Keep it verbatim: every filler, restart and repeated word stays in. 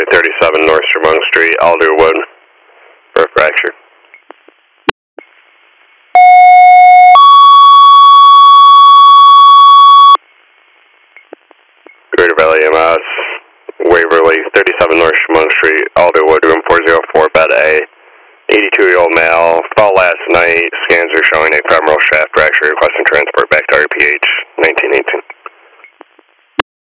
thirty-seven North Tremont Street, Alderwood, for a fracture. Greater Valley E M S, Waverly, thirty-seven North Tremont Street, Alderwood, room four oh four, bed A. eighty-two-year-old male, fell last night, scans are showing a femoral shaft fracture, requesting transport back to R P H, nineteen eighteen.